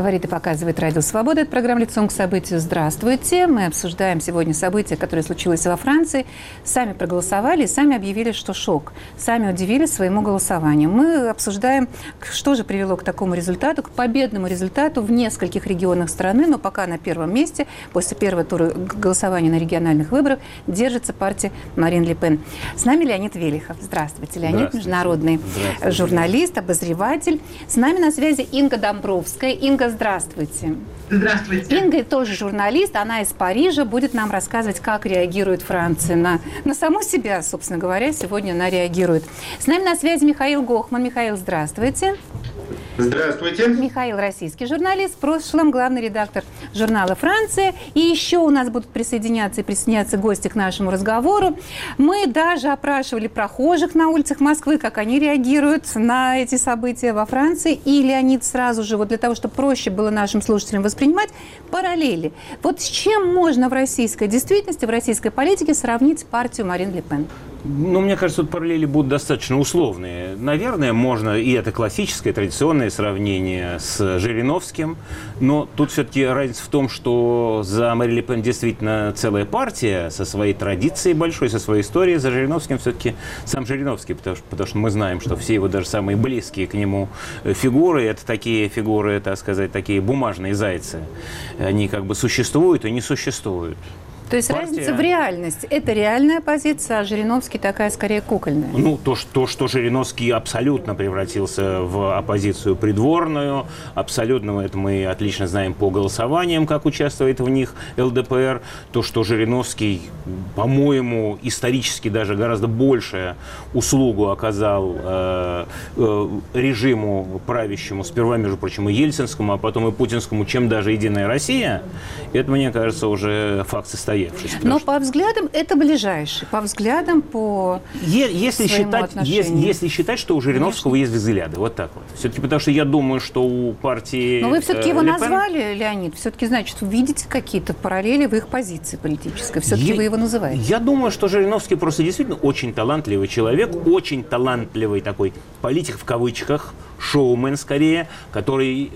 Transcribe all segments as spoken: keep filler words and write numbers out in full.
Говорит и показывает Радио Свобода. Это программа «Лицом к событию». Здравствуйте. Мы обсуждаем сегодня события, которые случилось во Франции. Сами проголосовали, сами объявили, что шок. Сами удивились своему голосованию. Мы обсуждаем, что же привело к такому результату, к победному результату в нескольких регионах страны. Но пока на первом месте, после первого тура голосования на региональных выборах, держится партия Марин Ле Пен. С нами Леонид Велихов. Здравствуйте, Леонид. Здравствуйте. Международный Здравствуйте. журналист, обозреватель. С нами на связи Инга Домбровская. Инга, здравствуйте. Здравствуйте. Инга тоже журналист, она из Парижа, будет нам рассказывать, как реагирует Франция на, на саму себя, собственно говоря, сегодня она реагирует. С нами на связи Михаил Гохман. Михаил, здравствуйте. Здравствуйте. Михаил, российский журналист, в прошлом главный редактор журнала «Франция». И еще у нас будут присоединяться и присоединяться гости к нашему разговору. Мы даже опрашивали прохожих на улицах Москвы, как они реагируют на эти события во Франции. И Леонид сразу же, вот для того, чтобы проще было нашим слушателям воспринимать, параллели. Вот с чем можно в российской действительности, в российской политике сравнить партию Марин Ле Пен? Ну, мне кажется, тут параллели будут достаточно условные. Наверное, можно, и это классическое, традиционное сравнение с Жириновским, но тут все-таки разница в том, что за Марин Ле Пен действительно целая партия со своей традицией большой, со своей историей. За Жириновским все-таки сам Жириновский, потому что, потому что мы знаем, что все его даже самые близкие к нему фигуры, это такие фигуры, так сказать, такие бумажные зайцы. Они как бы существуют и не существуют. То есть партия... разница в реальности. Это реальная позиция, а Жириновский такая скорее кукольная. Ну, то, что, что Жириновский абсолютно превратился в оппозицию придворную, абсолютно, это мы отлично знаем по голосованиям, как участвует в них эл дэ пэ эр, то, что Жириновский, по-моему, исторически даже гораздо большую услугу оказал э, э, режиму правящему, сперва, между прочим, и ельцинскому, а потом и путинскому, чем даже «Единая Россия», это, мне кажется, уже факт состояния. Но по взглядам это ближайший, по взглядам, по если считать, если, если считать, что у Жириновского Конечно. есть взгляды, вот так вот. Все-таки потому что я думаю, что у партии... Но вы все-таки э, его Ле назвали, Пен... Леонид, все-таки, значит, вы видите какие-то параллели в их позиции политической. Все-таки я, вы его называете. Я думаю, что Жириновский просто действительно очень талантливый человек, очень талантливый такой политик в кавычках, шоумен скорее, который,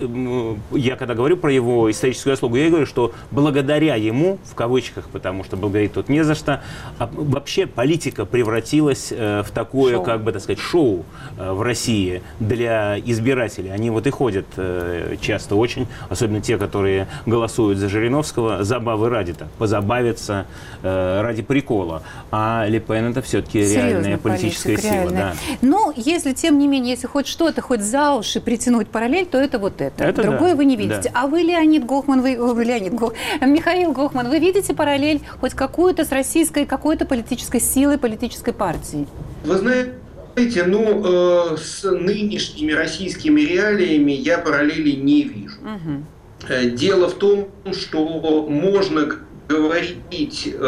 я когда говорю про его историческую заслугу, я говорю, что благодаря ему, в кавычках, потому что благодарить тут не за что, а вообще политика превратилась в такое, шоу. как бы, так сказать, шоу в России для избирателей. Они вот и ходят часто очень, особенно те, которые голосуют за Жириновского, забавы ради-то, позабавиться ради прикола. А Ле Пен это все-таки реальная политическая политик, сила. Реальная. Да. Но если, тем не менее, если хоть что-то, хоть за уши притянуть параллель, то это вот это. это Другое да, вы не видите. Да. А вы, Леонид Гохман, вы, вы Леонид Гох, Михаил Гохман, вы видите параллель хоть какую-то с российской, какой-то политической силой, политической партией? Вы знаете, ну, э, с нынешними российскими реалиями я параллели не вижу. Угу. Дело в том, что можно говорить э,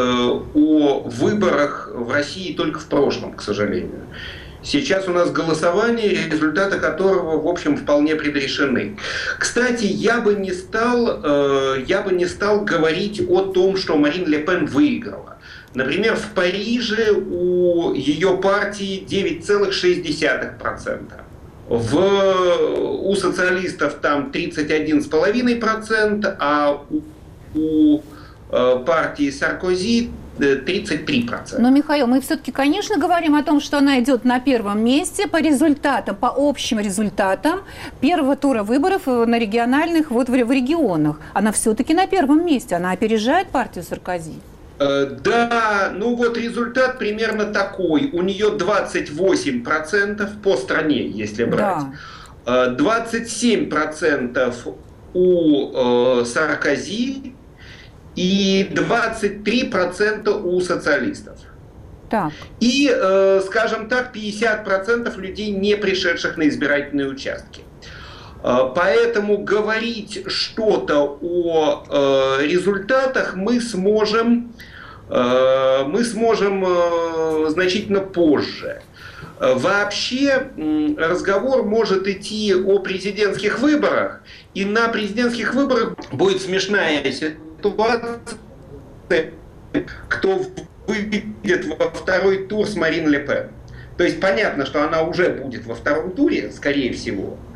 о выборах в России только в прошлом, к сожалению. Сейчас у нас голосование, результаты которого, в общем, вполне предрешены. Кстати, я бы не стал, э, я бы не стал говорить о том, что Марин Ле Пен выиграла. Например, в Париже у ее партии девять целых шесть десятых процента. В, у социалистов там тридцать один целых пять десятых процента, а у, у э, партии Саркози тридцать три процента. Но, Михаил, мы все-таки, конечно, говорим о том, что она идет на первом месте по результатам, по общим результатам первого тура выборов на региональных, вот в, в регионах. Она все-таки на первом месте, она опережает партию Саркози. Да, ну вот результат примерно такой. У нее двадцать восемь процентов по стране, если брать. Да. двадцать семь процентов у Саркози и двадцать три процента у социалистов. Так. И, э, скажем так, пятьдесят процентов людей, не пришедших на избирательные участки. Э, поэтому говорить что-то о э, результатах мы сможем, э, мы сможем э, значительно позже. Вообще разговор может идти о президентских выборах, и на президентских выборах будет смешная ситуация, кто выйдет во второй тур с Марин Ле Пен. То есть понятно, что она уже будет во втором туре, скорее всего.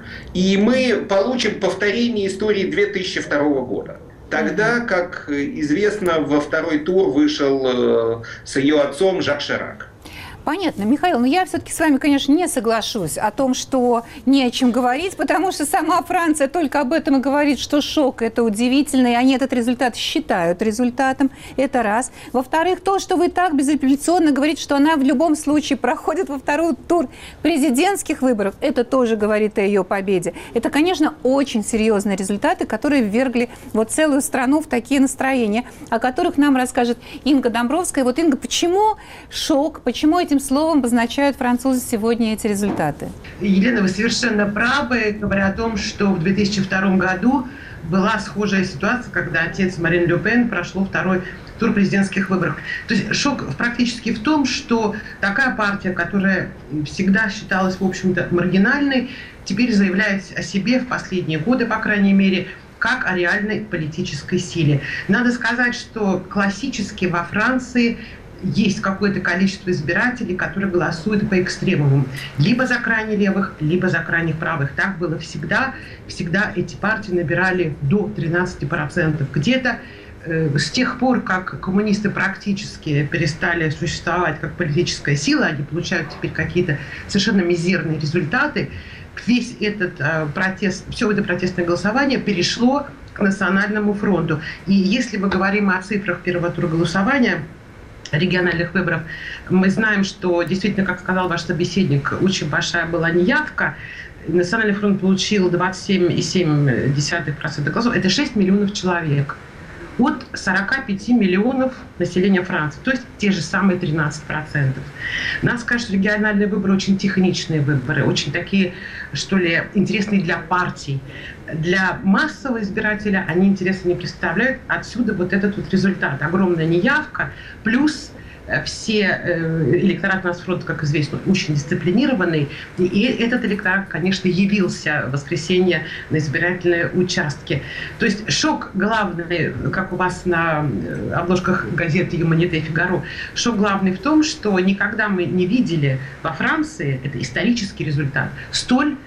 И мы получим повторение истории две тысячи второго года. Тогда, как известно, во второй тур вышел с ее отцом Жак Ширак. Понятно, Михаил, но я все-таки с вами, конечно, не соглашусь о том, что не о чем говорить, потому что сама Франция только об этом и говорит, что шок – это удивительно, и они этот результат считают результатом, это раз. Во-вторых, то, что вы так безапелляционно говорите, что она в любом случае проходит во второй тур президентских выборов, это тоже говорит о ее победе. Это, конечно, очень серьезные результаты, которые ввергли вот целую страну в такие настроения, о которых нам расскажет Инга Домбровская. Вот, Инга, почему шок, почему этим словом обозначают французы сегодня эти результаты? Елена, вы совершенно правы, говоря о том, что в две тысячи втором году была схожая ситуация, когда отец Марин Ле Пен прошел второй тур президентских выборов. То есть шок практически в том, что такая партия, которая всегда считалась, в общем-то, маргинальной, теперь заявляет о себе в последние годы, по крайней мере, как о реальной политической силе. Надо сказать, что классически во Франции есть какое-то количество избирателей, которые голосуют по экстремумам. Либо за крайне левых, либо за крайних правых. Так было всегда. Всегда эти партии набирали до тринадцати процентов. Где-то э, с тех пор, как коммунисты практически перестали существовать как политическая сила, они получают теперь какие-то совершенно мизерные результаты, весь этот э, протест, все это протестное голосование перешло к Национальному фронту. И если мы говорим о цифрах первого тура голосования, региональных выборов, мы знаем, что действительно, как сказал ваш собеседник, очень большая была неявка. Национальный фронт получил двадцать семь целых семь десятых процента голосов. Это шесть миллионов человек от сорока пяти миллионов населения Франции, то есть те же самые тринадцать процентов. Надо сказать, что региональные выборы очень техничные выборы, очень такие, что ли, интересные для партий. Для массового избирателя они интереса не представляют. Отсюда вот этот вот результат. Огромная неявка, плюс все электорат у нас фронта, как известно, очень дисциплинированный. И этот электорат, конечно, явился в воскресенье на избирательные участки. То есть шок главный, как у вас на обложках газеты «Юманите» и «Фигаро», шок главный в том, что никогда мы не видели во Франции, это исторический результат, столь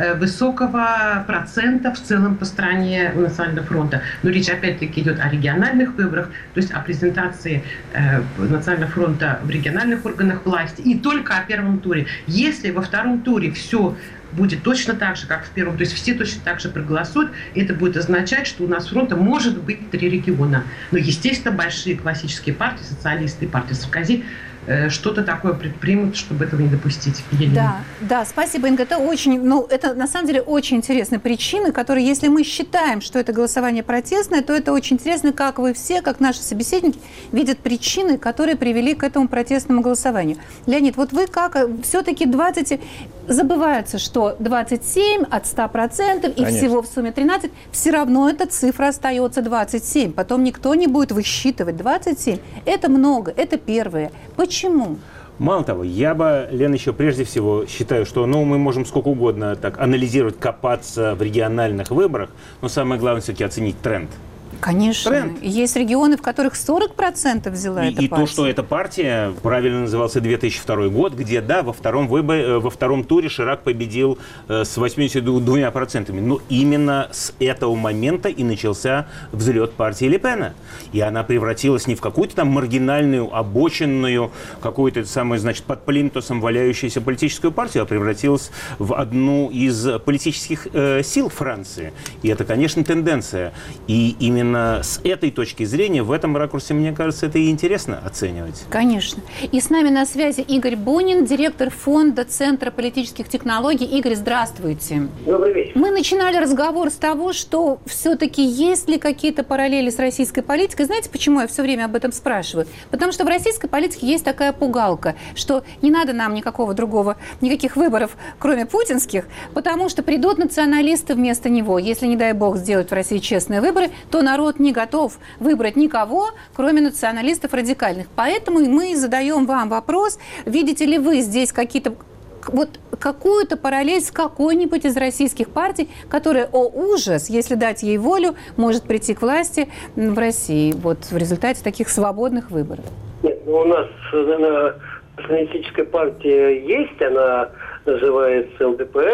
высокого процента в целом по стране у Национального фронта. Но речь опять-таки идет о региональных выборах, то есть о презентации э, Национального фронта в региональных органах власти и только о первом туре. Если во втором туре все будет точно так же, как в первом, то есть все точно так же проголосуют, это будет означать, что у нас фронта может быть три региона. Но, естественно, большие классические партии, социалисты и партия Саркози, что-то такое предпримут, чтобы этого не допустить. Елена. Да, да, спасибо, Инга. Это очень, ну, это на самом деле очень интересные причины, которые, если мы считаем, что это голосование протестное, то это очень интересно, как вы все, как наши собеседники, видят причины, которые привели к этому протестному голосованию. Леонид, вот вы как все-таки двадцать, забывается, что двадцать семь от ста процентов и Конечно. Всего в сумме тринадцать, все равно эта цифра остается двадцать семь. Потом никто не будет высчитывать двадцать семь. Это много, это первое. Почему? Мало того, я бы, Лена, еще прежде всего считаю, что ну, мы можем сколько угодно так анализировать, копаться в региональных выборах, но самое главное все-таки оценить тренд. Конечно. Тренд. Есть регионы, в которых сорок процентов взяла и, эта и партия. И то, что эта партия, правильно назывался две тысячи второй год, где, да, во втором, выборе, во втором туре Ширак победил э, с восьмидесятью двумя процентами. Но именно с этого момента и начался взлет партии Ле Пена. И она превратилась не в какую-то там маргинальную, обочинную, какую-то самую, значит, под плинтусом валяющуюся политическую партию, а превратилась в одну из политических э, сил Франции. И это, конечно, тенденция. И именно с этой точки зрения, в этом ракурсе, мне кажется, это и интересно оценивать. Конечно. И с нами на связи Игорь Бунин, директор фонда Центра политических технологий. Игорь, здравствуйте. Добрый вечер. Мы начинали разговор с того, что все-таки есть ли какие-то параллели с российской политикой. Знаете, почему я все время об этом спрашиваю? Потому что в российской политике есть такая пугалка, что не надо нам никакого другого, никаких выборов, кроме путинских, потому что придут националисты вместо него. Если, не дай бог, сделать в России честные выборы, то народ не готов выбрать никого, кроме националистов радикальных. Поэтому мы задаем вам вопрос, видите ли вы здесь какие-то вот какую-то параллель с какой-нибудь из российских партий, которая, о ужас, если дать ей волю, может прийти к власти в России вот в результате таких свободных выборов? Нет, ну у нас националистическая партия есть, она называется ЛДПР,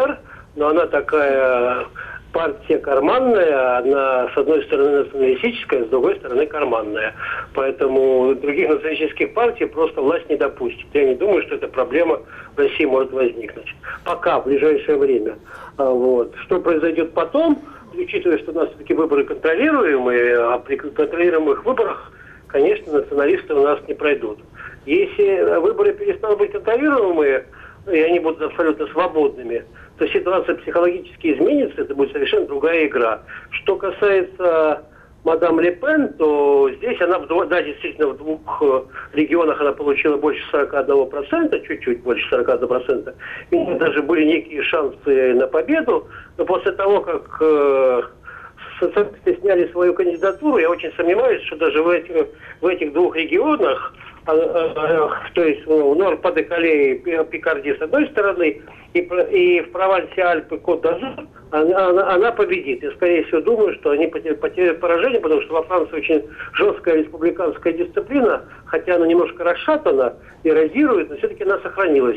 но она такая партия карманная, она с одной стороны националистическая, с другой стороны карманная. Поэтому других националистических партий просто власть не допустит. Я не думаю, что эта проблема в России может возникнуть. Пока, в ближайшее время. Вот. Что произойдет потом, учитывая, что у нас все-таки выборы контролируемые, а при контролируемых выборах, конечно, националисты у нас не пройдут. Если выборы перестанут быть контролируемые, и они будут абсолютно свободными, то ситуация психологически изменится, это будет совершенно другая игра. Что касается мадам Ле Пен, то здесь она, да, действительно, в двух регионах она получила больше сорок один процент, чуть-чуть больше сорок один процент. И даже были некие шансы на победу, но после того, как э, социалисты сняли свою кандидатуру, я очень сомневаюсь, что даже в этих, в этих двух регионах, э, э, то есть в Нор-Pas-de-Calais и Пикардии с одной стороны, и, и в Провансе, Альпы, Кот-д'Азур, она, она, она победит. Я, скорее всего, думаю, что они потеряют поражение, потому что во Франции очень жесткая республиканская дисциплина, хотя она немножко расшатана, эрозирует, но все-таки она сохранилась.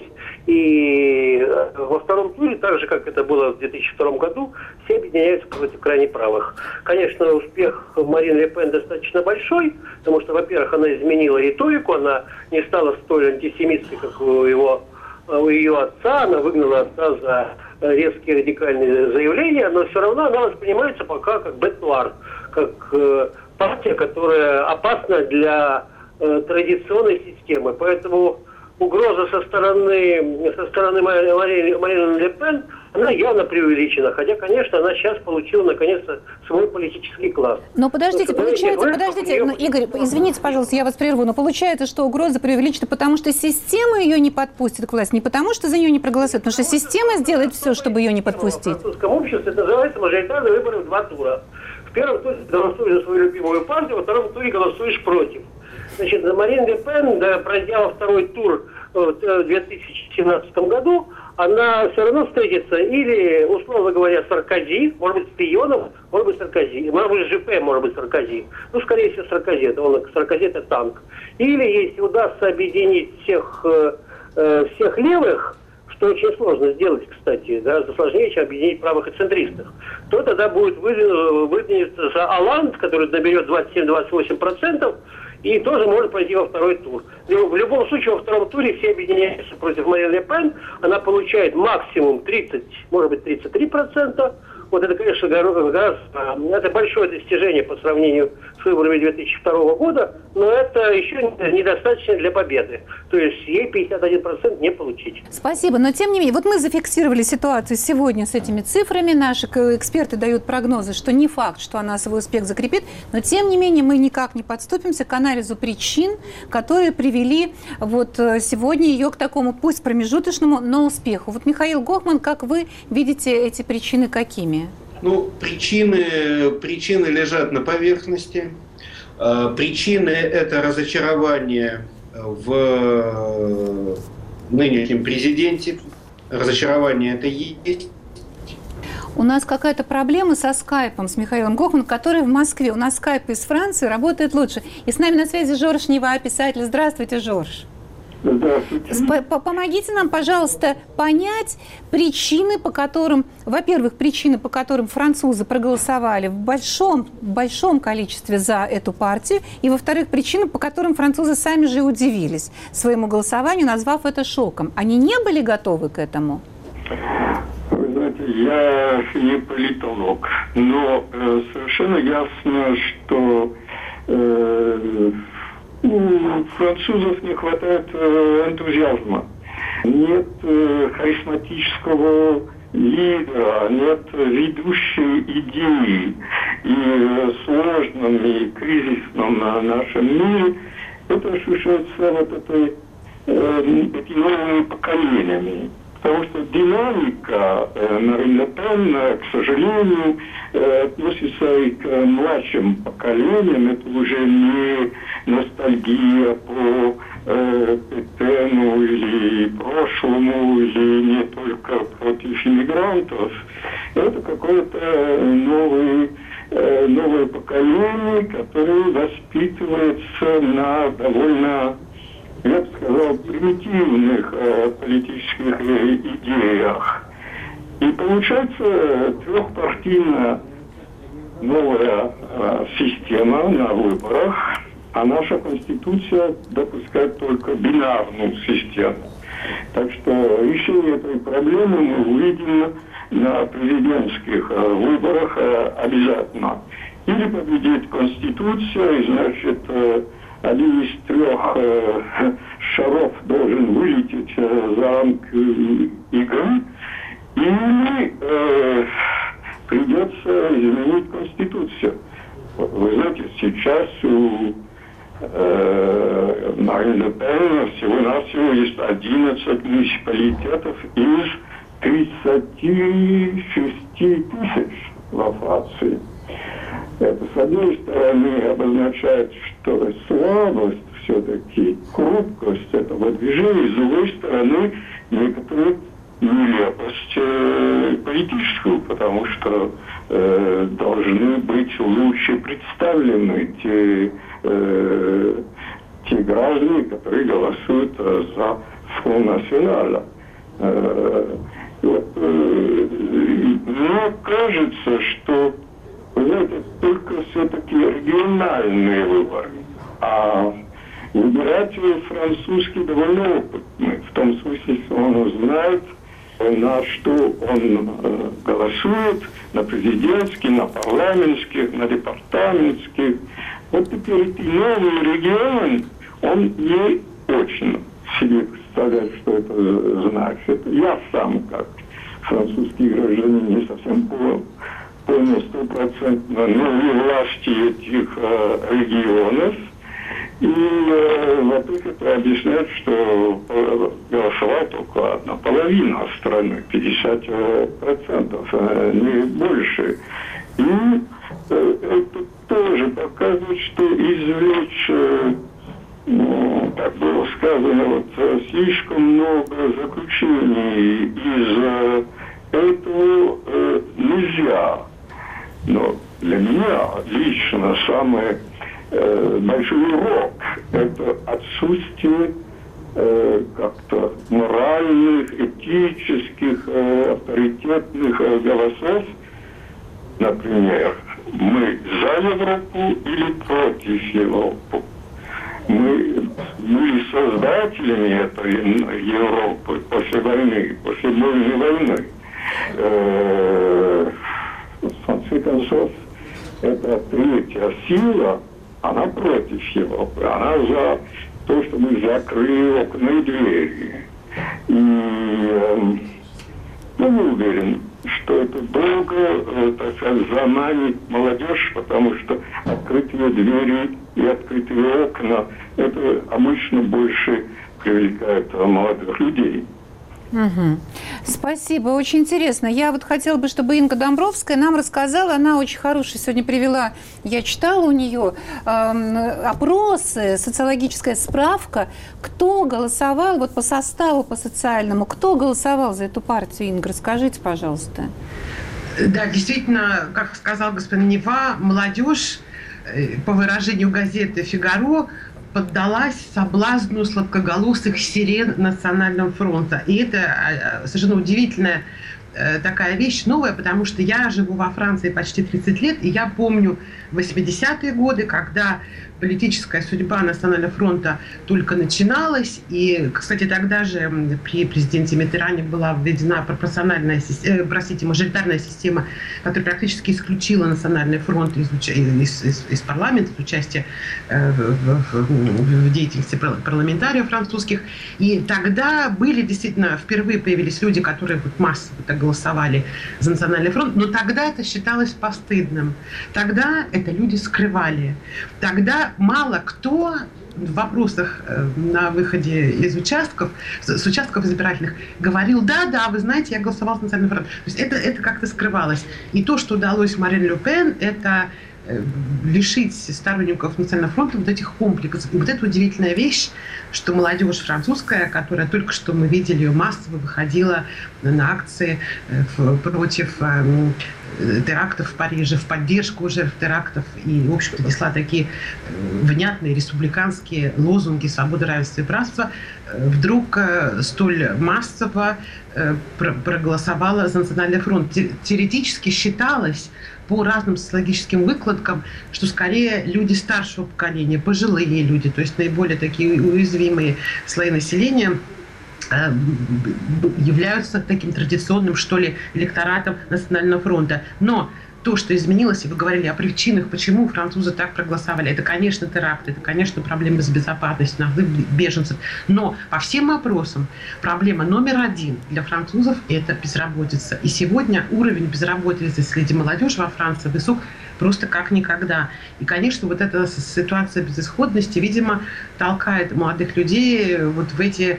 И во втором туре, так же, как это было в две тысячи втором году, все объединяются против крайне правых. Конечно, успех Марин Ле Пен достаточно большой, потому что, во-первых, она изменила риторику, она не стала столь антисемитской, как у его у ее отца, она выгнала отца за резкие радикальные заявления, но все равно она воспринимается пока как бет-нуар, как э, партия, которая опасна для э, традиционной системы. Поэтому угроза со стороны, со стороны Марины, Марины Ле Пен, она явно преувеличена. Хотя, конечно, она сейчас получила, наконец-то, свой политический класс. Но подождите, но, получается, подождите, ее... ну, Игорь, извините, пожалуйста, я вас прерву, но получается, что угроза преувеличена, потому что система ее не подпустит к власти, не потому что за нее не проголосуют, потому что система сделает все, чтобы ее не подпустить. В французском обществе это называется мажоритарные выборы в два тура. В первом туре голосуешь за свою любимую партию, во втором туре голосуешь против. Значит, за Марин Ле Пен, да, пройдя во второй тур в две тысячи семнадцатом году, она все равно встретится или, условно говоря, Саркози, может быть, Пионов, может быть, Саркози, может быть, Жюпе, может быть, Саркози. Ну, скорее всего, Саркози, это он, Саркози это танк. Или, если удастся объединить всех, э, всех левых, что очень сложно сделать, кстати, да, сложнее, чем объединить правых и центристов, то тогда будет выдвинуться за Оланд, который наберет двадцать семь - двадцать восемь процентов, и тоже может пройти во второй тур. В любом случае, во втором туре все объединяются против Марин Ле Пен. Она получает максимум тридцать, может быть, тридцать три процента. Вот это, конечно, гораздо, это большое достижение по сравнению с выборами две тысячи второго года, но это еще недостаточно для победы. То есть ей пятьдесят один процент не получить. Спасибо, но тем не менее, вот мы зафиксировали ситуацию сегодня с этими цифрами, наши эксперты дают прогнозы, что не факт, что она свой успех закрепит, но тем не менее мы никак не подступимся к анализу причин, которые привели вот сегодня ее к такому, пусть промежуточному, но успеху. Вот, Михаил Гохман, как вы видите эти причины какими? Ну, причины, причины лежат на поверхности. Причины – это разочарование в нынешнем президенте. Разочарование это есть. У нас какая-то проблема со скайпом с Михаилом Гохманом, который в Москве. У нас скайп из Франции работает лучше. И с нами на связи Жорж Нева, писатель. Здравствуйте, Жорж. Здравствуйте. Помогите нам, пожалуйста, понять причины, по которым, во-первых, причины, по которым французы проголосовали в большом, большом количестве за эту партию, и, во-вторых, причины, по которым французы сами же удивились своему голосованию, назвав это шоком. Они не были готовы к этому? Вы знаете, я не политолог, но э, совершенно ясно, что э, у французов не хватает э, энтузиазма. Нет э, харизматического лидера, нет ведущей идеи. И в сложном и кризисном нашем мире это ощущается вот этой, э, этими новыми поколениями. Потому что динамика э, Марин Ле Пен, э, к сожалению, э, относится и к младшим поколениям. Это уже не ностальгия по э, Петену или прошлому, или не только против иммигрантов. Это какое-то новое, э, новое поколение, которое воспитывается на довольно, я бы сказал, примитивных э, политических э, идеях. И получается трехпартийная новая э, система на выборах, а наша Конституция допускает только бинарную систему. Так что решение этой проблемы мы увидим на президентских э, выборах э, обязательно. Или победит Конституция, и значит э, один из трех э, шаров должен вылететь э, за рамки игры, или э, придется изменить Конституцию. Вы знаете, сейчас у э, Марин Ле Пен всего-навсего есть одиннадцать муниципалитетов из тридцати шести тысяч во Франции. Это, с одной стороны, обозначает, что слабость все-таки, хрупкость этого движения, с другой стороны, некоторые нелепость э, политическую, потому что э, должны быть лучше представлены те, э, те граждане, которые голосуют э, за Фронт Национал. Э, вот, э, мне кажется, что, вы знаете, только все-таки региональные выборы, а выбиратель французский довольно опытный, в том смысле, что он знает, на что он э, голосует, на президентских, на парламентских, на департаментских. Вот теперь эти новые регионы, он не очень себе представляет, что это значит. Я сам, как французский гражданин, не совсем понял стопроцентно новые власти этих э, регионов. И, э, во-первых, это объясняет, что голосовала только одна половина страны, пятьдесят процентов, а не больше. И э, это тоже показывает, что извлечь, э, ну, как было сказано, вот, слишком много заключений из э, этого э, нельзя. Но для меня лично самое большой урок – это отсутствие э, как-то моральных, этических, э, авторитетных э, голосов. Например, мы за Европу или против Европы. Мы были создателями этой Европы после войны, после мирной войны. Э, в конце концов, это третья сила, она против Европы, она за то, чтобы закрыли окна и двери. И э, я не уверен, что это долго, э, так сказать, заманит молодежь, потому что открытые двери и открытые окна, это обычно больше привлекает молодых людей. Угу. Спасибо, очень интересно. Я вот хотела бы, чтобы Инга Домбровская нам рассказала, она очень хорошая сегодня привела, я читала у нее э, опросы, социологическая справка, кто голосовал вот по составу, по социальному, кто голосовал за эту партию, Инга, расскажите, пожалуйста. Да, действительно, как сказал господин Нева, молодежь, по выражению газеты «Фигаро», поддалась соблазну сладкоголосых сирен Национального фронта. И это совершенно удивительная такая вещь, новая, потому что я живу во Франции почти тридцать лет, и я помню восьмидесятые годы, когда политическая судьба Национального фронта только начиналась. И, кстати, тогда же при президенте Миттеране была введена пропорциональная система, простите, мажоритарная система, которая практически исключила Национальный фронт из, из, из, из парламента, из участия в, в, в деятельности парламентариев французских. И тогда были действительно, впервые появились люди, которые вот массово так голосовали за Национальный фронт, но тогда это считалось постыдным. Тогда это люди скрывали. Тогда мало кто в вопросах на выходе из участков, с участков избирательных, говорил: да, да, вы знаете, я голосовал за Национальный фронт. То есть это, это как-то скрывалось. И то, что удалось Марин Ле Пен, это лишить сторонников Национального фронта вот этих комплексов. И вот это удивительная вещь, что молодежь французская, которая только что мы видели, ее массово выходила на акции против терактов в Париже, в поддержку жертв терактов, и, в общем-то, несла такие внятные республиканские лозунги свободы, равенства и братства, вдруг столь массово проголосовала за Национальный фронт. Теоретически считалось, по разным социологическим выкладкам, что скорее люди старшего поколения, пожилые люди, то есть наиболее такие уязвимые слои населения, являются таким традиционным, что ли, электоратом Национального фронта. Но то, что изменилось, и вы говорили о причинах, почему французы так проголосовали, это, конечно, теракты, это, конечно, проблемы с безопасностью, наплыв беженцев. Но по всем опросам проблема номер один для французов – это безработица. И сегодня уровень безработицы среди молодежи во Франции высок просто как никогда. И, конечно, вот эта ситуация безысходности, видимо, толкает молодых людей вот в эти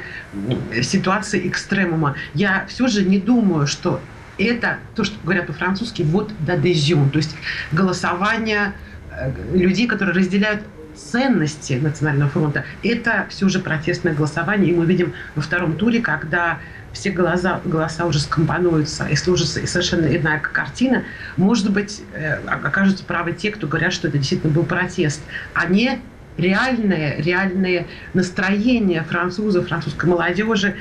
ситуации экстремума. Я все же не думаю, что это то, что говорят по-французски, вот d'adhésion, то есть голосование людей, которые разделяют ценности Национального фронта. Это все же протестное голосование, и мы видим во втором туре, когда все голоса, голоса уже скомпонуются и сложится совершенно иная картина, может быть, окажутся правы те, кто говорят, что это действительно был протест, а не реальное, реальное настроение французов, французской молодежи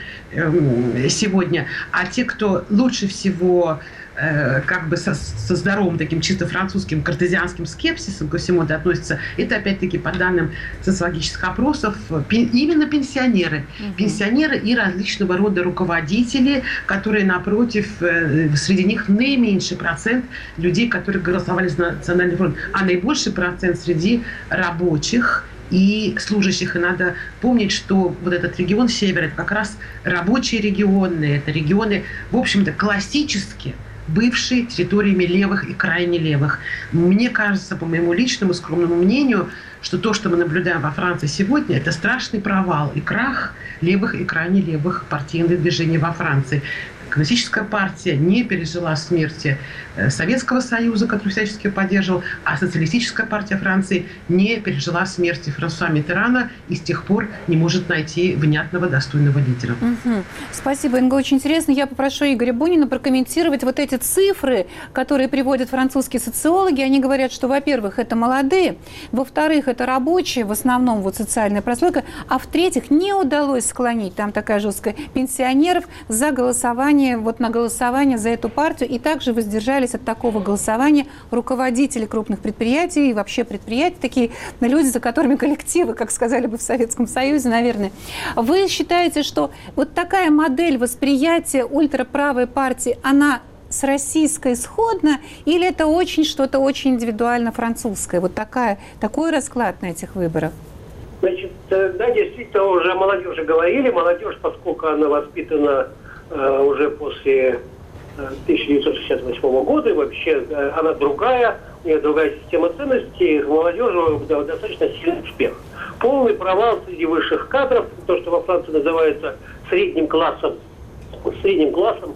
э, сегодня. А те, кто лучше всего э, как бы со, со здоровым таким чисто французским картезианским скепсисом ко всему это относится, это опять-таки по данным социологических опросов пен, именно пенсионеры. Mm-hmm. Пенсионеры и различного рода руководители, которые, напротив, э, среди них наименьший процент людей, которые голосовали за Национальный фронт, а наибольший процент среди рабочих и служащих. И надо помнить, что вот этот регион севера, это как раз рабочие регионы, это регионы, в общем-то, классические, бывшие территориями левых и крайне левых. Мне кажется, по моему личному скромному мнению, что то, что мы наблюдаем во Франции сегодня, это страшный провал и крах левых и крайне левых партийных движений во Франции. Коммунистическая партия не пережила смерти Советского Союза, который всячески поддерживал, а социалистическая партия Франции не пережила смерти Франсуа Миттерана и с тех пор не может найти внятного, достойного лидера. Угу. Спасибо, Инга, очень интересно. Я попрошу Игоря Бунина прокомментировать вот эти цифры, которые приводят французские социологи. Они говорят, что, во-первых, это молодые, во-вторых, это рабочие, в основном вот социальная прослойка, а в-третьих, не удалось склонить, там такая жесткая, пенсионеров за голосование, вот на голосование за эту партию, и также воздержались от такого голосования руководители крупных предприятий и вообще предприятий, такие люди, за которыми коллективы, как сказали бы в Советском Союзе, наверное. Вы считаете, что вот такая модель восприятия ультраправой партии, она с российской сходна, или это очень что-то очень индивидуально французское? Вот такая, такой расклад на этих выборах. Значит, да, действительно, уже о молодежи говорили. Молодежь, поскольку она воспитана э, уже после тысяча девятьсот шестьдесят восьмого года, и вообще она другая, у нее другая система ценностей, у молодежи достаточно сильный успех. Полный провал среди высших кадров, то, что во Франции называется средним классом, средним классом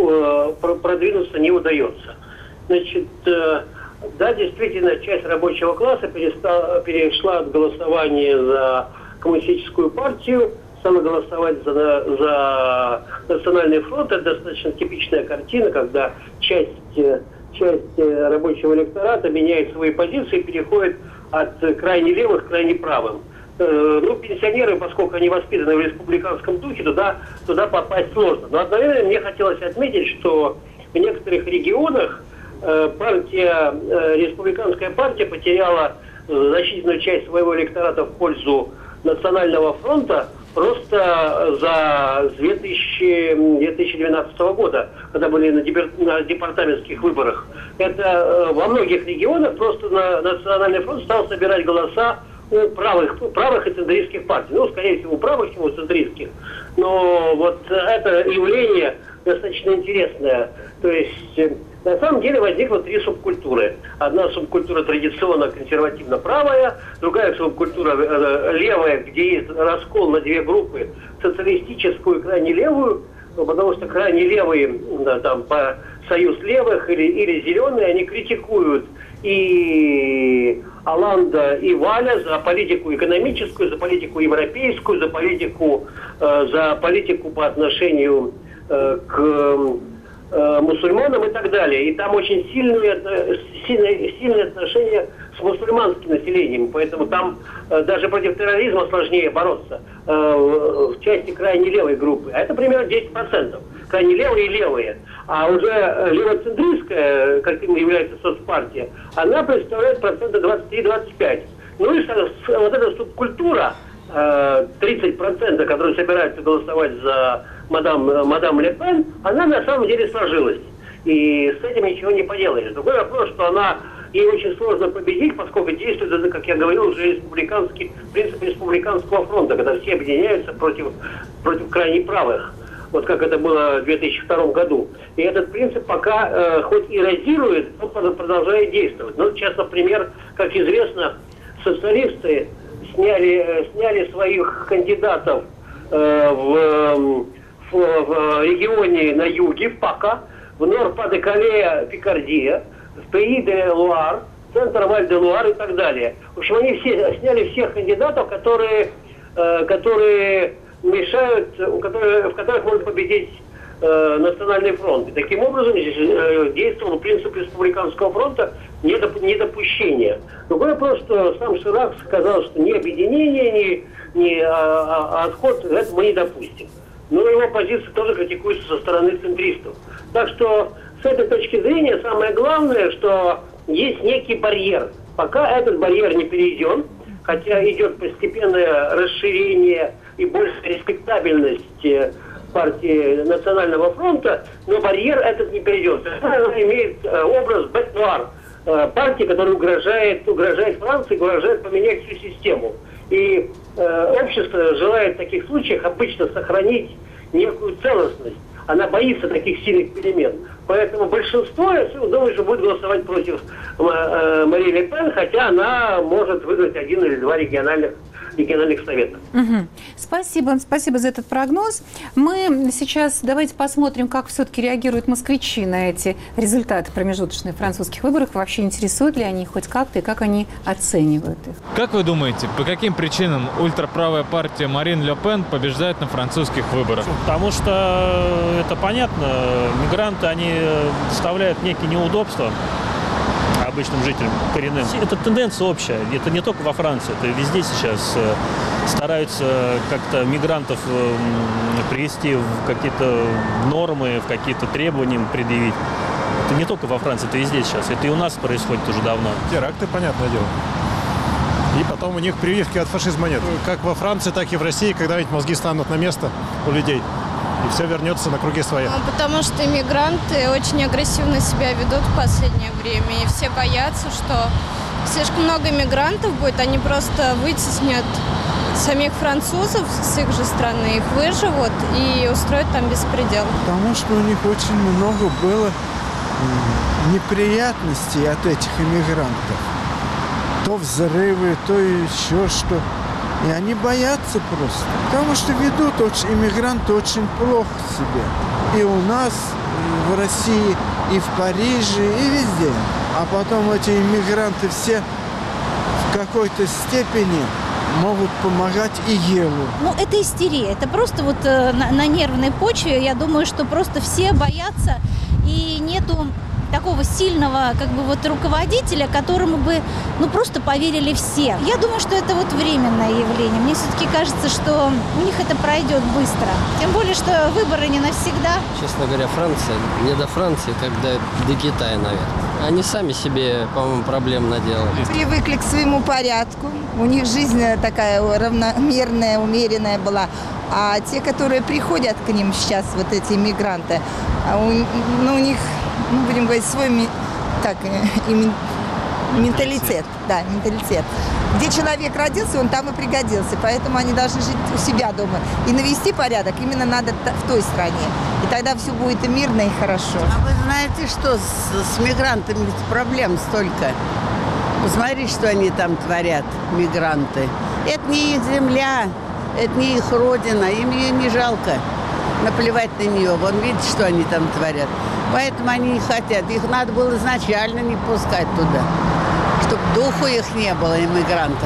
э, продвинуться не удается. Значит, э, да, действительно, часть рабочего класса перестала, перешла от голосования за коммунистическую партию, стала голосовать за, за Национальный фронт. Это достаточно типичная картина, когда часть, часть рабочего электората меняет свои позиции и переходит от крайне левых к крайне правым. Ну, пенсионеры, поскольку они воспитаны в республиканском духе, туда, туда попасть сложно. Но одновременно мне хотелось отметить, что в некоторых регионах партия, республиканская партия потеряла значительную часть своего электората в пользу Национального фронта просто за две тысячи двенадцатого года, когда были на, дебер... на департаментских выборах. Это во многих регионах просто на Национальный фронт стал собирать голоса у правых, правых и центристских партий. Ну, скорее всего, у правых, чем у центристских. Но вот это явление достаточно интересное. То есть, на самом деле, возникло три субкультуры. Одна субкультура традиционно консервативно-правая, другая субкультура э, левая, где есть раскол на две группы, социалистическую и крайне левую, потому что крайне левые, да, там, по союз левых или, или зеленые, они критикуют и Оланда, и Валя за политику экономическую, за политику европейскую, за политику, э, за политику по отношению э, к э, мусульманам и так далее. И там очень сильные, сильные, сильные отношения с мусульманским населением, поэтому там э, даже против терроризма сложнее бороться э, в части крайне левой группы. А это примерно десять процентов. Крайне левые и левые. А уже левоцентристская, каким является соцпартия, она представляет процента двадцать три - двадцать пять. Ну и вот эта субкультура, э, тридцать процентов, которые собираются голосовать за мадам, мадам Ле Пен, она на самом деле сложилась. И с этим ничего не поделаешь. Другой вопрос, что она ей очень сложно победить, поскольку действует, как я говорил, уже республиканский принцип республиканского фронта, когда все объединяются против, против крайне правых. Вот как это было в две тысячи втором году. И этот принцип пока э, хоть и эрозирует, но продолжает действовать. Ну, сейчас, например, как известно, социалисты сняли, сняли своих кандидатов э, в, в, в регионе на юге, в Пака, в Нор-Па-де-Кале-Пикардия, в Пейи-де-Луар, центр Валь-де-Луар и так далее. В общем, они все сняли всех кандидатов, которые, э, которые мешают, у которых, в которых может победить э, Национальный фронт. И таким образом э, действовал принцип республиканского фронта недоп, недопущения. Другой вопрос, что сам Ширак сказал, что ни объединение, ни, ни а, а, отход, это мы не допустим. Но его позиция тоже критикуется со стороны центристов. Так что с этой точки зрения самое главное, что есть некий барьер. Пока этот барьер не перейден, хотя идет постепенное расширение и большая респектабельность партии Национального фронта, но барьер этот не перейдет. Она имеет образ бет-нуар, партии, которая угрожает, угрожает Франции, угрожает поменять всю систему. И э, общество желает в таких случаях обычно сохранить некую целостность. Она боится таких сильных перемен. Поэтому большинство, я думаю, что будет голосовать против э, Марии Ле Пен, хотя она может выиграть один или два региональных региональных советов. Угу. Спасибо, спасибо за этот прогноз. Мы сейчас давайте посмотрим, как все-таки реагируют москвичи на эти результаты промежуточных французских выборов. Вообще интересуют ли они хоть как-то и как они оценивают их? Как вы думаете, по каким причинам ультраправая партия Марин Ле Пен побеждает на французских выборах? Потому что это понятно, мигранты, они доставляют некие неудобства обычным жителям, коренным. Это тенденция общая, это не только во Франции, это везде сейчас стараются как-то мигрантов привести в какие-то нормы, в какие-то требования предъявить. Это не только во Франции, это везде сейчас, это и у нас происходит уже давно. Теракты, понятное дело. И потом у них прививки от фашизма нет. Как во Франции, так и в России, когда-нибудь мозги станут на место у людей. И все вернется на круги своя. Потому что иммигранты очень агрессивно себя ведут в последнее время. И все боятся, что слишком много иммигрантов будет. Они просто вытеснят самих французов с их же страны, их выживут и устроят там беспредел. Потому что у них очень много было неприятностей от этих иммигрантов. То взрывы, то еще что. И они боятся просто. Потому что ведут очень, иммигранты очень плохо себя. И у нас, и в России, и в Париже, и везде. А потом эти иммигранты все в какой-то степени могут помогать и Елу. Ну, это истерия. Это просто вот э, на, на нервной почве. Я думаю, что просто все боятся. И нету такого сильного, как бы, вот руководителя, которому бы, ну, просто поверили все. Я думаю, что это вот временное явление. Мне все-таки кажется, что у них это пройдет быстро. Тем более, что выборы не навсегда. Честно говоря, Франция, не до Франции, как до, до Китая, наверное. Они сами себе, по-моему, проблем наделали. Привыкли к своему порядку. У них жизнь такая равномерная, умеренная была. А те, которые приходят к ним сейчас, вот эти иммигранты, ну, у них, ну, будем говорить, свой так, и, менталитет. Да, менталитет. Где человек родился, он там и пригодился. Поэтому они должны жить у себя дома. И навести порядок именно надо в той стране. И тогда все будет и мирно, и хорошо. А вы знаете, что с, с мигрантами проблем столько? Посмотри, что они там творят, мигранты. Это не их земля, это не их родина, им ее не жалко. Наплевать на нее. Вон, видите, что они там творят. Поэтому они не хотят. Их надо было изначально не пускать туда. чтобы духу их не было, иммигрантов.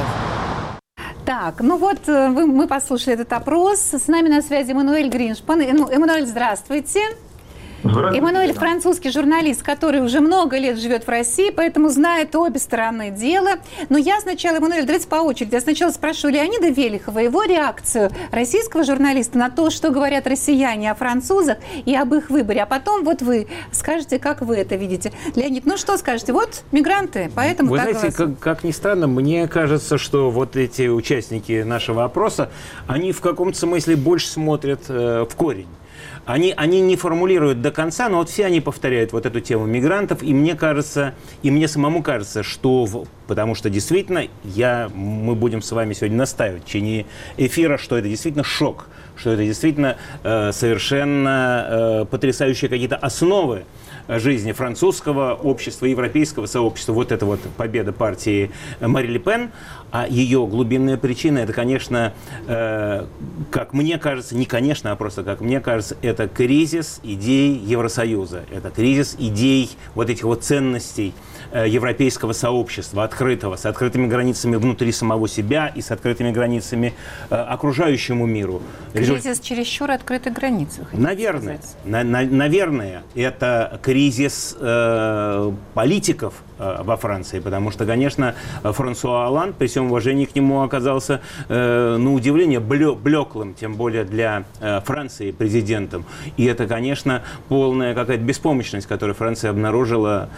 Так, ну вот вы, мы послушали этот опрос. С нами на связи Эммануэль Гриншпан. Эммануэль, здравствуйте. Эммануэль – французский журналист, который уже много лет живет в России, поэтому знает обе стороны дела. Но я сначала, Эммануэль, давайте по очереди. Я сначала спрошу Леонида Велихова его реакцию российского журналиста на то, что говорят россияне о французах и об их выборе. А потом вот вы скажете, как вы это видите. Леонид, ну что скажете? Вот мигранты, поэтому Вы так знаете, как, как ни странно, мне кажется, что вот эти участники нашего опроса, они в каком-то смысле больше смотрят э, в корень. Они, они не формулируют до конца, но вот все они повторяют вот эту тему мигрантов, и мне кажется, и мне самому кажется, что, в, потому что действительно, я, мы будем с вами сегодня настаивать в течение эфира, что это действительно шок, что это действительно э, совершенно э, потрясающие какие-то основы жизни французского общества, европейского сообщества. Вот это вот победа партии Марин Ле Пен. А ее глубинная причина, это, конечно, э, как мне кажется, не конечно, а просто как мне кажется, это кризис идей Евросоюза. Это кризис идей вот этих вот ценностей э, европейского сообщества, открытого, с открытыми границами внутри самого себя и с открытыми границами э, окружающему миру. Кризис Результ... чересчур открытой границы. Наверное, на, на, наверное, это кризис э, политиков э, во Франции, потому что, конечно, Франсуа Олланд, при всем уважении к нему, оказался, э, на удивление, блеклым, тем более для э, Франции, президентом. И это, конечно, полная какая-то беспомощность, которую Франция обнаружила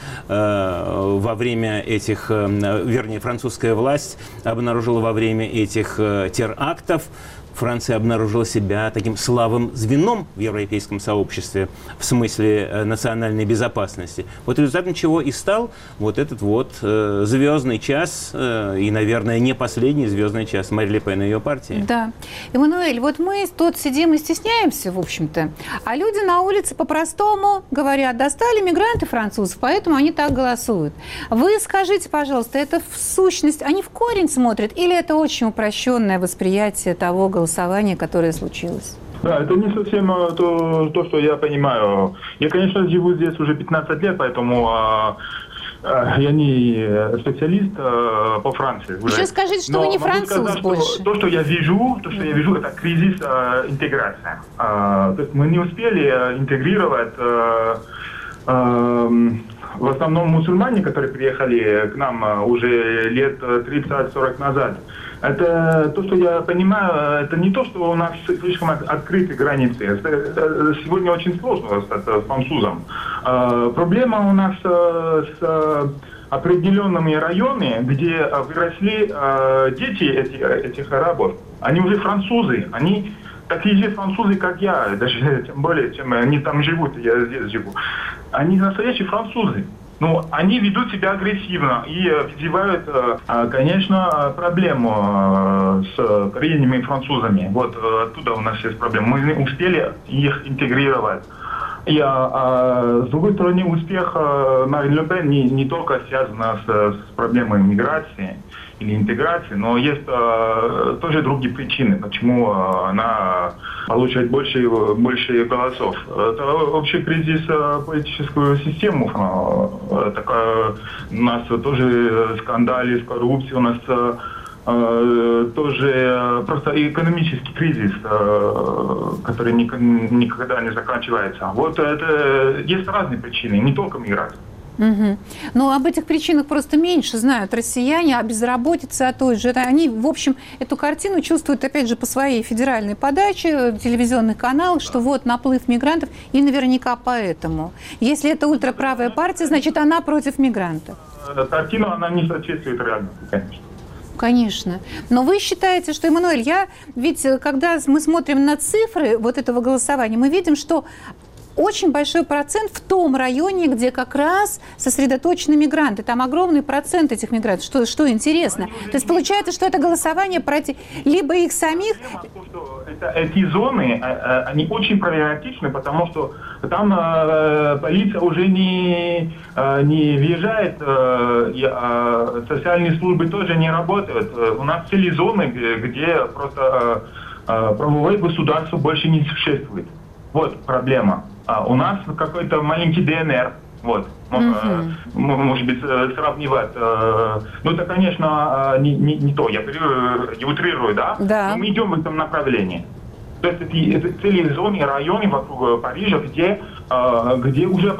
э, во время этих, э, вернее, французская власть обнаружила во время этих э, терактов. Франция обнаружила себя таким слабым звеном в европейском сообществе в смысле э, национальной безопасности. Вот результатом чего и стал вот этот вот э, звездный час, э, и, наверное, не последний звездный час Марин Ле Пен и ее партии. Да. Эммануэль, вот мы тут сидим и стесняемся, в общем-то, а люди на улице по-простому говорят, достали мигранты французов, поэтому они так голосуют. Вы скажите, пожалуйста, это в сущность, они в корень смотрят, или это очень упрощенное восприятие того голосования, которое случилось? Да, это не совсем то, то, что я понимаю. Я, конечно, живу здесь уже пятнадцать лет, поэтому а, а, я не специалист а, по Франции. Уже. Еще скажите, что Но вы не могу француз сказать, больше. Что, то, что я вижу, то, что я вижу, это кризис а, интеграции. А, то есть мы не успели интегрировать а, а, в основном мусульмане, которые приехали к нам уже лет тридцать-сорок назад. Это то, что я понимаю, это не то, что у нас слишком открыты границы. Это сегодня очень сложно с французом. Проблема у нас с определенными районами, где выросли дети этих, этих арабов. Они уже французы, они такие же французы, как я, даже тем более, чем они там живут, я здесь живу. Они настоящие французы. Ну, они ведут себя агрессивно и вызывают, конечно, проблему с коренными французами. Вот оттуда у нас есть проблема. Мы не успели их интегрировать. И, а, с другой стороны, успех Марин Ле Пен не, не только связан с, с проблемой миграции или интеграции, но есть а, тоже другие причины, почему она получает больше, больше голосов. Это общий кризис политическую систему. Такая, у нас тоже скандалы с коррупцией, у нас тоже просто экономический кризис, который никогда не заканчивается. Вот это есть разные причины, не только миграция. Угу. Но об этих причинах просто меньше знают россияне, о безработице, о той же. Они, в общем, эту картину чувствуют, опять же, по своей федеральной подаче, телевизионных каналах, что вот наплыв мигрантов, и наверняка поэтому. Если это ультраправая партия, значит, она против мигрантов. Картина, она не соответствует реальности, конечно. Конечно. Но вы считаете, что, Эммануэль, я ведь, когда мы смотрим на цифры вот этого голосования, мы видим, что очень большой процент в том районе, где как раз сосредоточены мигранты. Там огромный процент этих мигрантов. Что, что интересно. То есть получается, что это голосование против либо их самих... Это, эти зоны, они очень проблематичны, потому что там э, полиция уже не, э, не въезжает, э, э, социальные службы тоже не работают. У нас цели зоны, где просто э, правовое государство больше не существует. Вот проблема. А у нас какой-то маленький ДНР, Вот. Mm-hmm. Может быть, сравнивать. Ну, это, конечно, не, не, не то. Я не утрирую, да? Да. Но мы идем в этом направлении. То есть это, это целые зоны, районы вокруг Парижа, где, где уже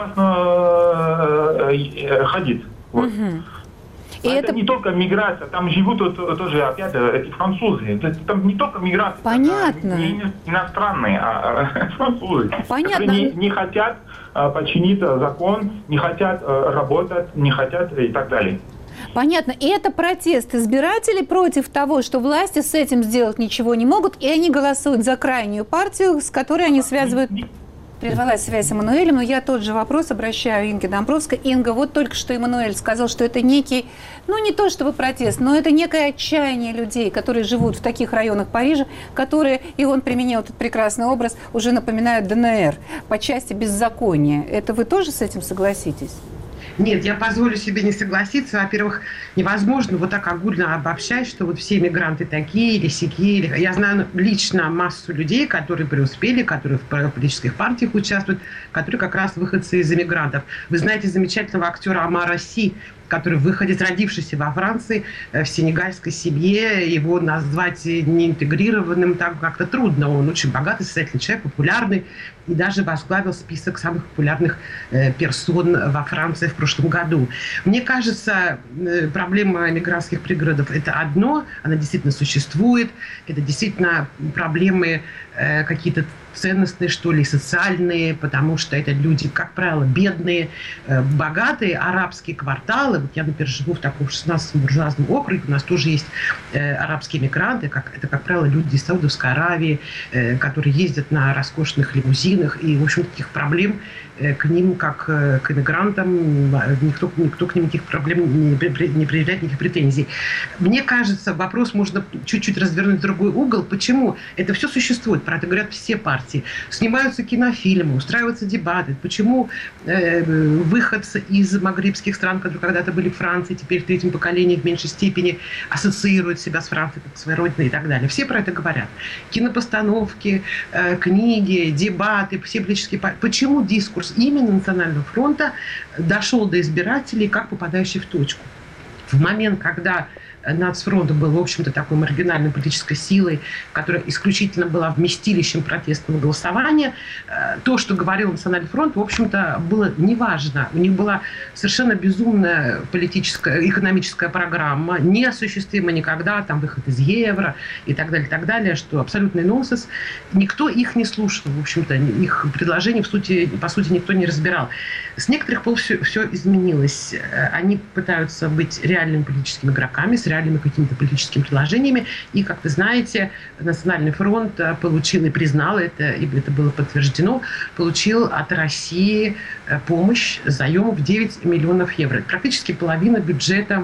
опасно ходить. Вот. Mm-hmm. И это, это не только миграция, там живут тоже опять эти французы. То есть там не только миграция, понятно. Не иностранные, а французы, понятно. которые не, не хотят починить закон, не хотят работать, не хотят и так далее. Понятно. И это протест избирателей против того, что власти с этим сделать ничего не могут, и они голосуют за крайнюю партию, с которой они связывают... Прервалась связь с Эммануэлем, но я тот же вопрос обращаю Инге Домбровской. Инга, вот только что Эммануэль сказал, что это некий, ну не то чтобы протест, но это некое отчаяние людей, которые живут в таких районах Парижа, которые, и он применил этот прекрасный образ, уже напоминают ДНР по части беззакония. Это вы тоже с этим согласитесь? Нет, я позволю себе не согласиться. Во-первых, невозможно вот так огульно обобщать, что вот все мигранты такие или сякие. Я знаю лично массу людей, которые преуспели, которые в политических партиях участвуют, которые как раз выходцы из иммигрантов. Вы знаете замечательного актера Омара Си, который выходец, родившийся во Франции, в сенегальской семье. Его назвать неинтегрированным так как-то трудно. Он очень богатый, состоятельный человек, популярный. И даже возглавил список самых популярных э, персон во Франции в прошлом году. Мне кажется, э, проблема мигрантских пригородов – это одно, она действительно существует. Это действительно проблемы э, какие-то ценностные, что ли, социальные, потому что это люди, как правило, бедные, э, богатые, арабские кварталы. Вот я, например, живу в таком шестнадцатом буржуазном округе, у нас тоже есть э, арабские мигранты, как, это, как правило, люди из Саудовской Аравии, э, которые ездят на роскошных лимузинах, и, в общем, таких проблем э, к ним, как э, к иммигрантам, никто, никто к ним никаких проблем не, не проявляет, никаких претензий. Мне кажется, вопрос можно чуть-чуть развернуть в другой угол. Почему? Это все существует, про это говорят все партии. Снимаются кинофильмы, устраиваются дебаты. Почему э, выходцы из магрибских стран, которые когда-то были в Франции, теперь в третьем поколении в меньшей степени ассоциируют себя с Францией как своей родиной и так далее. Все про это говорят. Кинопостановки, э, книги, дебаты, все политические партии. Почему дискурс именно Национального фронта дошел до избирателей как попадающий в точку? В момент, когда Нацфронт был, в общем-то, такой маргинальной политической силой, которая исключительно была вместилищем протестного голосования, то, что говорил Национальный фронт, в общем-то, было неважно. У них была совершенно безумная политическая, экономическая программа, неосуществима никогда, там выход из евро и так далее, и так далее, что абсолютный нонсенс. Никто их не слушал, в общем-то, их предложений, в сути, по сути, никто не разбирал. С некоторых пор все, все изменилось. Они пытаются быть реальными политическими игроками, с реальными какими-то политическими предложениями. И, как вы знаете, Национальный фронт получил и признал это, и это было подтверждено, получил от России помощь, заем в девять миллионов евро. Это практически половина бюджета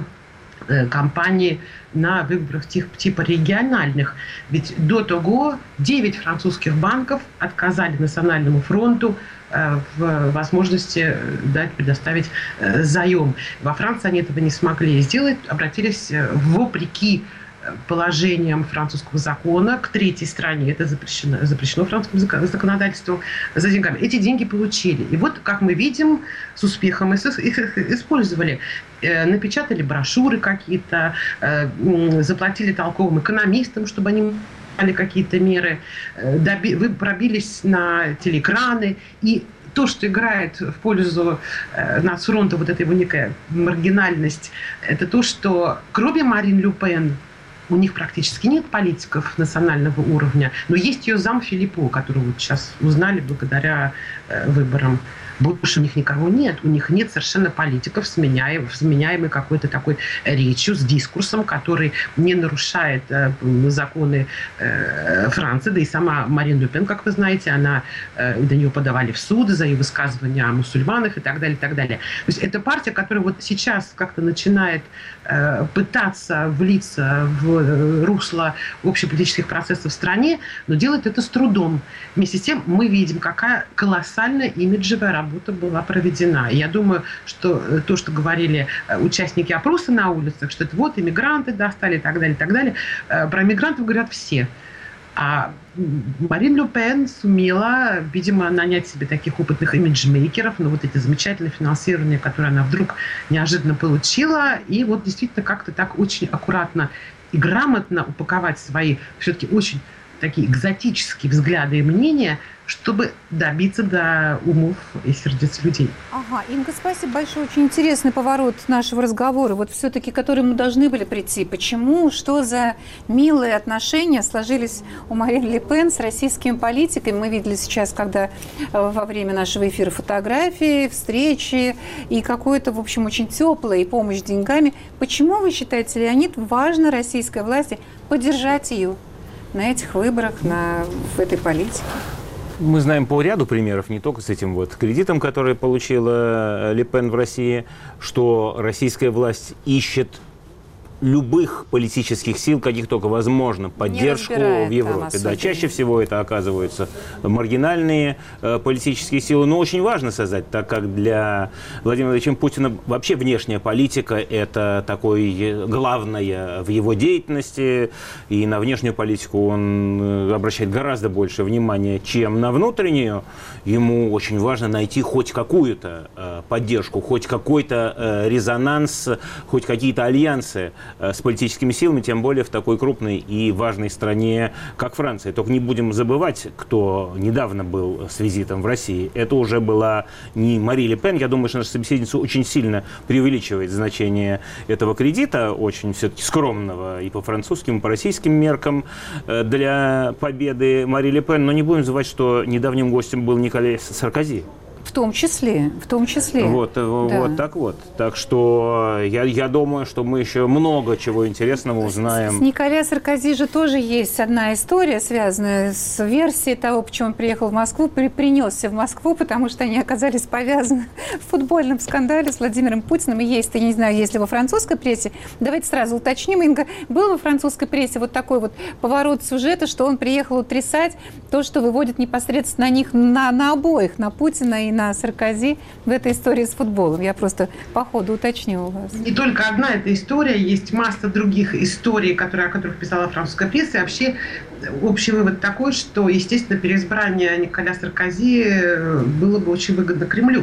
кампании на выборах типа региональных. Ведь до того девять французских банков отказали Национальному фронту в возможности дать, предоставить заем. Во Франции они этого не смогли сделать, обратились вопреки положениям французского закона к третьей стране. Это запрещено, запрещено французским законодательством за деньгами. Эти деньги получили. И вот, как мы видим, с успехом их использовали. Напечатали брошюры какие-то, заплатили толковым экономистам, чтобы они какие-то меры, вы пробились на телеэкраны, и то, что играет в пользу э, Нацфронта, вот эта его некая маргинальность, это то, что кроме Марин Ле Пен у них практически нет политиков национального уровня, но есть ее зам Филиппо, которого вот сейчас узнали благодаря э, выборам. Больше у них никого нет. У них нет совершенно политиков, сменяемых, сменяемой какой-то такой речью, с дискурсом, который не нарушает э, законы э, Франции. Да и сама Марин Ле Пен, как вы знаете, она, э, до нее подавали в суд за ее высказывания о мусульманах и так далее, и так далее. То есть это партия, которая вот сейчас как-то начинает э, пытаться влиться в русло общеполитических процессов в стране, но делает это с трудом. Вместе с тем мы видим, какая колоссальная имиджевая работа работа была проведена. Я думаю, что то, что говорили участники опроса на улицах, что это вот иммигранты достали и так далее, и так далее. Про иммигрантов говорят все. А Марин Ле Пен сумела, видимо, нанять себе таких опытных имиджмейкеров, но вот эти замечательные финансирования, которые она вдруг неожиданно получила, и вот действительно как-то так очень аккуратно и грамотно упаковать свои все-таки очень такие экзотические взгляды и мнения, чтобы добиться до умов и сердец людей. Ага, Инга, спасибо большое. Очень интересный поворот нашего разговора, вот все-таки, к которому мы должны были прийти. Почему, что за милые отношения сложились у Марин Ле Пен с российскими политиками? Мы видели сейчас, когда во время нашего эфира фотографии, встречи и какое-то, в общем, очень теплое и помощь деньгами. Почему, вы считаете, Леонид, важно российской власти поддержать ее на этих выборах, на, в этой политике? Мы знаем по ряду примеров, не только с этим вот кредитом, который получила Ле Пен в России, что российская власть ищет любых политических сил, каких только возможно, поддержку в Европе. Да, чаще всего это оказываются маргинальные э, политические силы. Но очень важно создать, так как для Владимира Владимировича Путина вообще внешняя политика – это такое главное в его деятельности. И на внешнюю политику он обращает гораздо больше внимания, чем на внутреннюю. Ему очень важно найти хоть какую-то э, поддержку, хоть какой-то э, резонанс, хоть какие-то альянсы с политическими силами, тем более в такой крупной и важной стране, как Франция. Только не будем забывать, кто недавно был с визитом в России. Это уже была не Мари Ле Пен. Я думаю, что наша собеседница очень сильно преувеличивает значение этого кредита, очень все-таки скромного и по французским, и по российским меркам для победы Мари Ле Пен. Но не будем забывать, что недавним гостем был Николя Саркози. В том числе, в том числе. Вот, да. вот так вот. Так что я, я думаю, что мы еще много чего интересного узнаем. С, с Николя Саркози же тоже есть одна история, связанная с версией того, почему он приехал в Москву, при, принесся в Москву, потому что они оказались повязаны в футбольном скандале с Владимиром Путиным. И есть, я не знаю, есть ли во французской прессе. Давайте сразу уточним, Инга, был во французской прессе вот такой вот поворот сюжета, что он приехал утрясать то, что выводит непосредственно на них, на, на обоих, на Путина и на Саркози в этой истории с футболом. Я просто по ходу уточню у вас. Не только одна эта история, есть масса других историй, которые, о которых писала французская пресса. И вообще общий вывод такой, что, естественно, переизбрание Николя Саркози было бы очень выгодно Кремлю.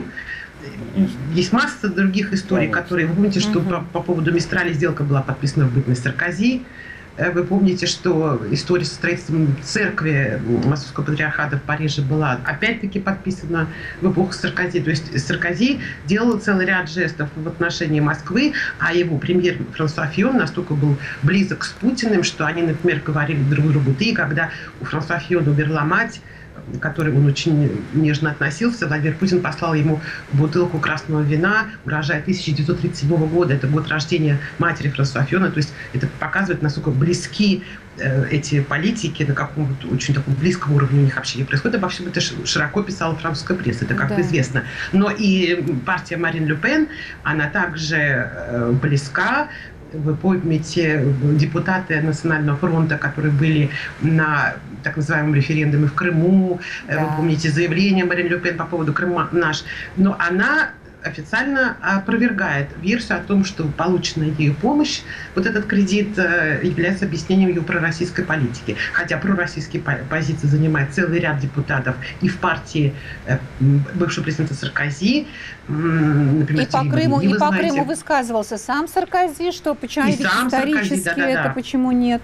Есть масса других историй, которые... Вы помните, что угу. по, по поводу Мистрали сделка была подписана в бытность Саркози. Вы помните, что история со строительством церкви Московского патриархата в Париже была опять-таки подписана в эпоху Саркози. То есть Саркози делал целый ряд жестов в отношении Москвы, а его премьер Франсуа Фион настолько был близок с Путиным, что они, например, говорили друг другу «ты», когда у Франсуа Фиона умерла мать, к которой он очень нежно относился, Владимир Путин послал ему бутылку красного вина, урожая тысяча девятьсот тридцать седьмого года. Это год рождения матери Франсуа Фиона. То есть это показывает, насколько близки э, эти политики, на каком-то очень таком близком уровне у них общение происходит. Обо всем это широко писала французская пресса, это как-то да. известно. Но и партия Марин Ле Пен, она также э, близка. Вы помните депутаты Национального фронта, которые были на так называемом референдуме в Крыму. Да. Вы помните заявление Марин Ле Пен по поводу Крыма наш. Но она официально опровергает версию о том, что полученная ею помощь, вот этот кредит, является объяснением ее пророссийской политики. Хотя пророссийские позиции занимает целый ряд депутатов и в партии бывшего президента Саркози, например, и по Крыму, и по знаете, Крыму высказывался сам Саркози, что почему исторически Саркози, да, да, это да. почему нет?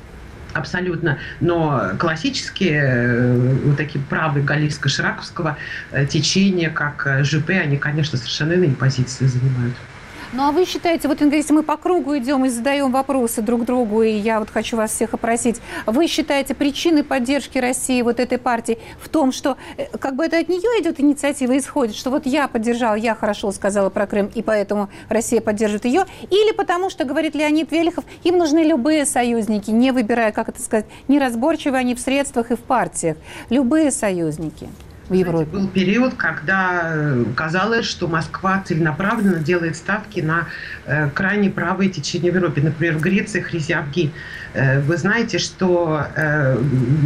Абсолютно. Но классические, вот такие правые галлийско-шираковского течения, как ЖП, они, конечно, совершенно иные позиции занимают. Ну, а вы считаете, вот, Инга, если мы по кругу идем и задаем вопросы друг другу, и я вот хочу вас всех опросить, вы считаете причиной поддержки России вот этой партии в том, что как бы это от нее идет инициатива, исходит, что вот я поддержала, я хорошо сказала про Крым, и поэтому Россия поддержит ее, или потому что, говорит Леонид Велихов, им нужны любые союзники, не выбирая, как это сказать, неразборчивые они в средствах и в партиях, любые союзники в Европе. Был период, когда казалось, что Москва целенаправленно делает ставки на э, крайне правые течения в Европе. Например, в Греции Хризиавги. Э, вы знаете, что э,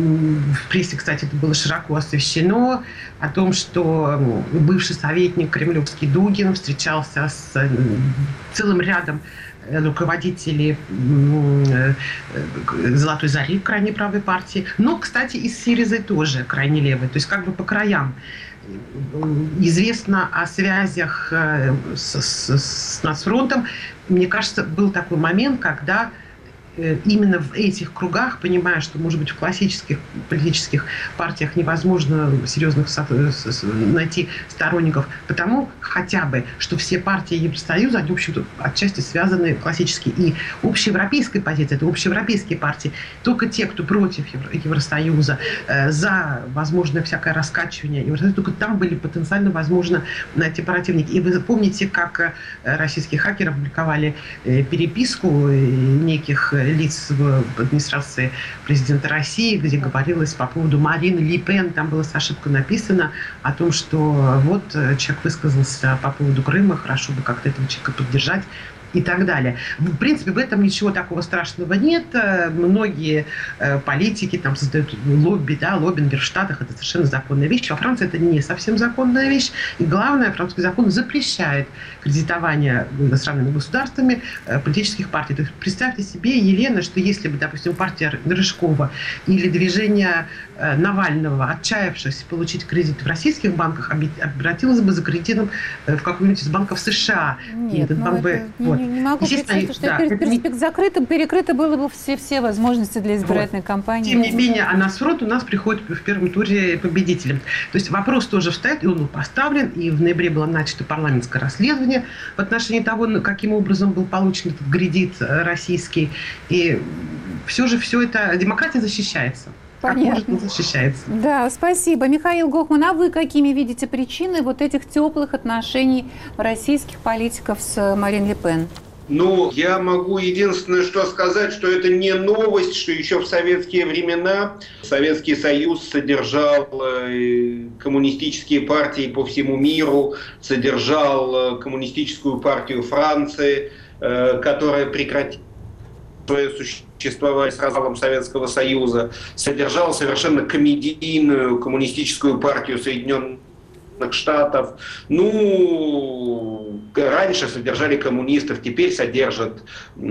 в прессе, кстати, это было широко освещено, о том, что бывший советник кремлевский Дугин встречался с э, целым рядом руководители «Золотой зари», крайне правой партии, но, кстати, и Сиризы тоже крайне левой, то есть как бы по краям. Известно о связях с, с, с Нацфронтом. Мне кажется, был такой момент, когда именно в этих кругах, понимая, что, может быть, в классических политических партиях невозможно серьезных найти сторонников, потому хотя бы, что все партии Евросоюза, они, в общем-то, отчасти связаны классически и общеевропейской позицией, это общеевропейские партии. Только те, кто против Евросоюза, за возможное всякое раскачивание Евросоюза, только там были потенциально возможно найти противники. И вы помните, как российские хакеры опубликовали переписку неких лиц в администрации президента России, где говорилось по поводу Марины Ле Пен, там было с ошибкой написано о том, что вот человек высказался по поводу Крыма, хорошо бы как-то этого человека поддержать и так далее. В принципе, в этом ничего такого страшного нет. Многие политики там создают лобби, да, лоббинги в Штатах, это совершенно законная вещь. Во Франции это не совсем законная вещь. И главное, французский закон запрещает кредитование иностранными государствами политических партий. То есть представьте себе, Елена, что если бы, допустим, партия Рыжкова или движение Навального, отчаявшись получить кредит в российских банках, обратилась бы за кредитом в какой-нибудь из банков США. Нет, и этот ну банк это бы, не, вот. не, не могу представить, что да, это это не... закрыто, перекрыто было бы все, все возможности для избирательной вот. кампании. Тем не менее, а Нацфронт у нас приходит в первом туре победителем. То есть вопрос тоже встает, и он был поставлен, и в ноябре было начато парламентское расследование в отношении того, каким образом был получен этот кредит российский. И все же все это, демократия защищается. Понятно. Как может, защищается. Да, спасибо. Михаил Гохман, а вы какими видите причины вот этих теплых отношений российских политиков с Марин Ле Пен? Ну, я могу единственное, что сказать, что это не новость, что еще в советские времена Советский Союз содержал коммунистические партии по всему миру, содержал коммунистическую партию Франции, которая прекратила свое существование с развалом Советского Союза, содержал совершенно комедийную коммунистическую партию Соединенных Штатов. Ну, раньше содержали коммунистов, теперь содержат,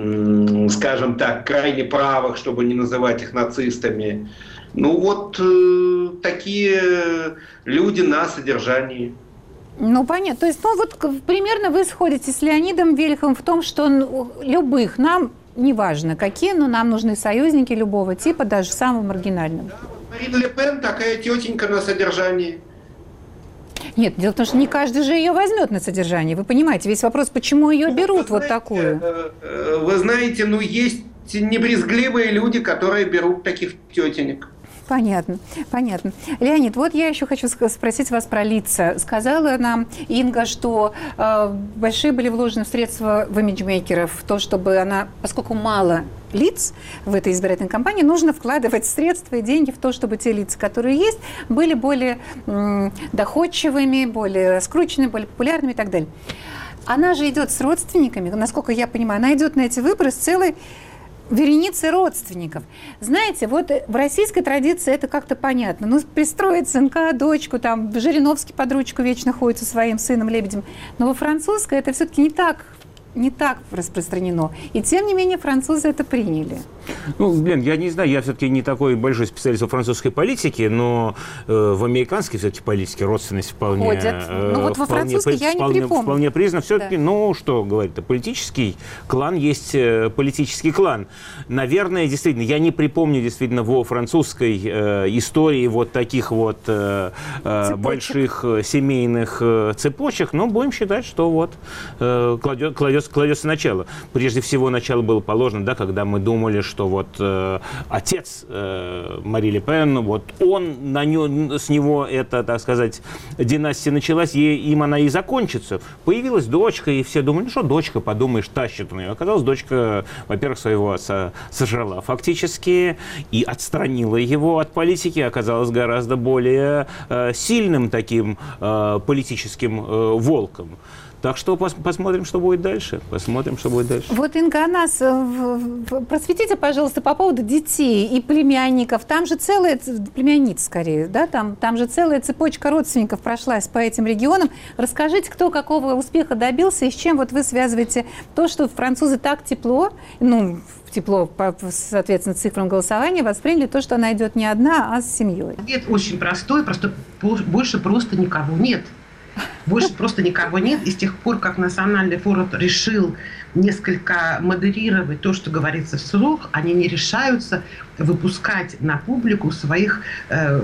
скажем так, крайне правых, чтобы не называть их нацистами. Ну вот э, такие люди на содержании. Ну, понятно. То есть, ну, вот примерно вы сходитесь с Леонидом Велиховым в том, что ну, любых нам, неважно какие, но нам нужны союзники любого типа, даже самого маргинального. Марин Ле Пен такая тетенька на содержании. Нет, дело в том, что не каждый же ее возьмет на содержание. Вы понимаете, весь вопрос, почему ее берут, ну, вот знаете, такую. Вы знаете, ну, есть небрезгливые люди, которые берут таких тетенек. Понятно, понятно. Леонид, вот я еще хочу спросить вас про лица. Сказала нам Инга, что э, большие были вложены средства в имиджмейкеров, в то, чтобы она, поскольку мало лиц в этой избирательной кампании, нужно вкладывать средства и деньги в то, чтобы те лица, которые есть, были более м, доходчивыми, более раскрученными, более популярными и так далее. Она же идет с родственниками, насколько я понимаю, она идет на эти выборы с целой вереницы родственников. Знаете, вот в российской традиции это как-то понятно. Ну, пристроить сынка, дочку, там, Жириновский под ручку вечно ходит со своим сыном Лебедем. Но во французской это все-таки не так, не так распространено. И тем не менее французы это приняли. Ну, блин, я не знаю, я все-таки не такой большой специалист во французской политике, но э, в американской все-таки политике родственность вполне... Ходят. Э, ну вот во вполне, французской я вполне, не припомню. Вполне признано. Все-таки, да. ну, что говорить-то, политический клан есть э, политический клан. Наверное, действительно, я не припомню действительно во французской э, истории вот таких вот э, э, больших э, семейных э, цепочек, но будем считать, что вот э, кладет, кладется, кладется начало. Прежде всего, начало было положено, да, когда мы думали, что вот э, отец э, Мари Ле Пен, вот он, на нё, с него эта, так сказать, династия началась, и им она и закончится. Появилась дочка, и все думали, ну что дочка, подумаешь, тащит на нее. Оказалось, дочка, во-первых, своего отца сожрала фактически и отстранила его от политики, оказалась гораздо более э, сильным таким э, политическим э, волком. Так что пос посмотрим, что будет дальше. Посмотрим, что будет дальше. Вот, Инга, а нас просветите, пожалуйста, по поводу детей и племянников. Там же целая, племянниц скорее, да, там, там же целая цепочка родственников прошлась по этим регионам. Расскажите, кто какого успеха добился и с чем вот вы связываете то, что французы так тепло, ну, тепло, по, соответственно, цифрам голосования, восприняли то, что она идет не одна, а с семьей. Ответ очень простой, просто больше просто никого нет. Больше просто никого нет. И с тех пор, как Национальный фронт решил несколько модерировать то, что говорится вслух, они не решаются выпускать на публику своих э,